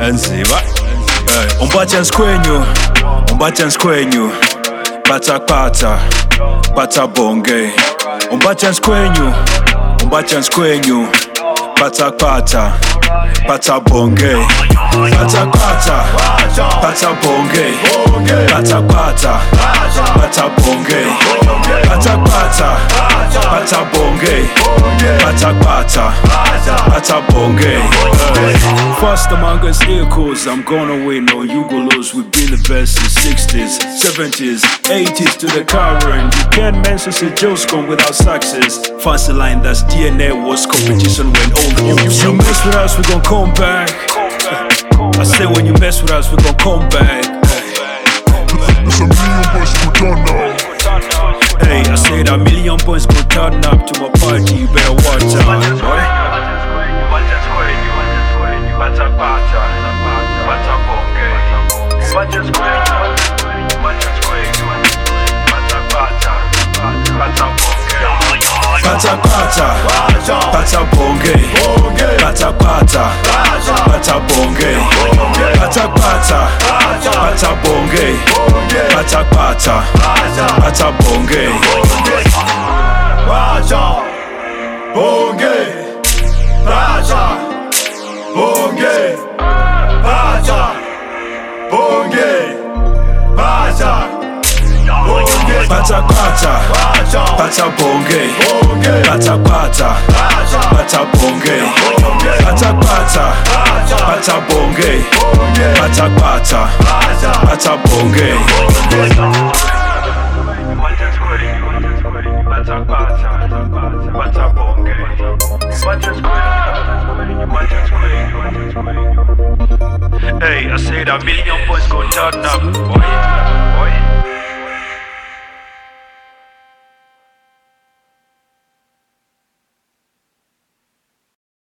Enziva Umbacha skwenyu Pata Pata bonge Umbacha skwenyu Pata Pata bonge Pata Pata bonge Pata Pata bonge Pata bonge Pata Pata bonge. First among us echoes, I'm gonna win on you go lose. We've been the best in 60s, 70s, 80s to the current. You can't mention say Joe's come without success. Fancy line that's DNA was competition when old you mess with us, we gon' come back. I say when you mess with us, we gon' come back. It's a million boys go turn up. Hey, I say that million boys go turn up to my party, you better watch out, boy. Pata bonge, pata bonge, pata bonge, pata bonge. Pata bonge, pata bonge, pata bonge, pata bonge. Pata bonge, pata bonge, pata bonge, pata bonge. Hey, I say that million boys go turn up, boy.